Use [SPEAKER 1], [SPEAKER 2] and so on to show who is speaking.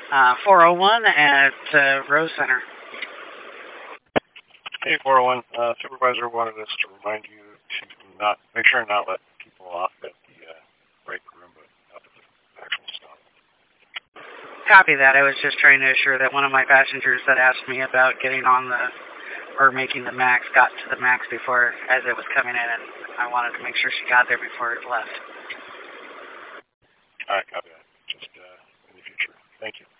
[SPEAKER 1] 401 at Rose Center.
[SPEAKER 2] Hey, 401. Supervisor wanted us to remind you to not make sure not let people off at the break room, but not at the actual stop.
[SPEAKER 1] Copy that. I was just trying to assure that one of my passengers that asked me about getting on the or making the max got to the max before as it was coming in, and I wanted to make sure she got there before it left.
[SPEAKER 2] All right, copy that. Just in the future. Thank you.